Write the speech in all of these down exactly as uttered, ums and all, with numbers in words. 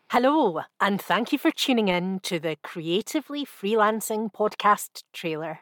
Hello, and thank you for tuning in to the Creatively Freelancing podcast trailer.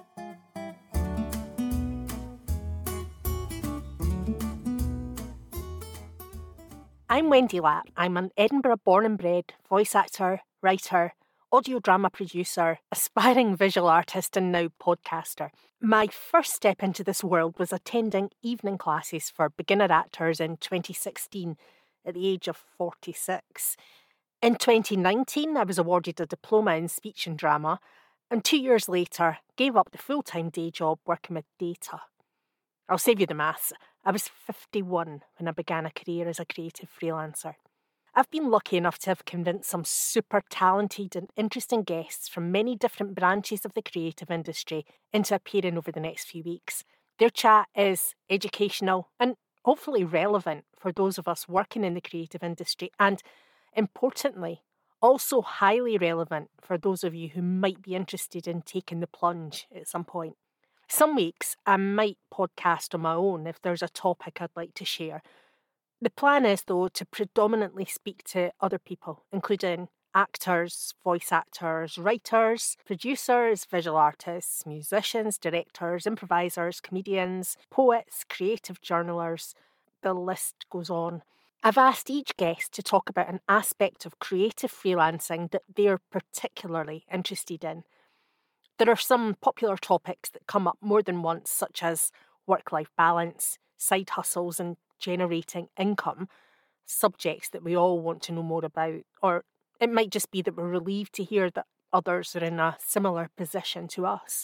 I'm Wendy Lapp. I'm an Edinburgh born and bred voice actor, writer, audio drama producer, aspiring visual artist, and now podcaster. My first step into this world was attending evening classes for beginner actors in twenty sixteen at the age of forty-six. In twenty nineteen, I was awarded a diploma in speech and drama, and two years later, gave up the full-time day job working with data. I'll save you the maths. I was fifty-one when I began a career as a creative freelancer. I've been lucky enough to have convinced some super talented and interesting guests from many different branches of the creative industry into appearing over the next few weeks. Their chat is educational and hopefully relevant for those of us working in the creative industry, and importantly, also highly relevant for those of you who might be interested in taking the plunge at some point. Some weeks I might podcast on my own if there's a topic I'd like to share. The plan is, though, to predominantly speak to other people, including actors, voice actors, writers, producers, visual artists, musicians, directors, improvisers, comedians, poets, creative journalers. The list goes on. I've asked each guest to talk about an aspect of creative freelancing that they're particularly interested in. There are some popular topics that come up more than once, such as work-life balance, side hustles, and generating income, subjects that we all want to know more about. Or it might just be that we're relieved to hear that others are in a similar position to us.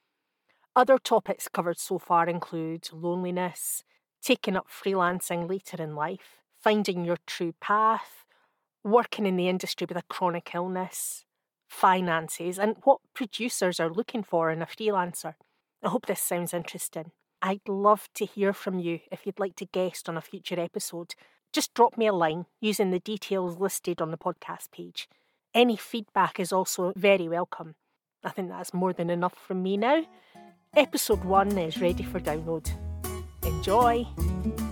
Other topics covered so far include loneliness, taking up freelancing later in life, finding your true path, working in the industry with a chronic illness, finances, and what producers are looking for in a freelancer. I hope this sounds interesting. I'd love to hear from you if you'd like to guest on a future episode. Just drop me a line using the details listed on the podcast page. Any feedback is also very welcome. I think that's more than enough from me now. Episode one is ready for download. Enjoy!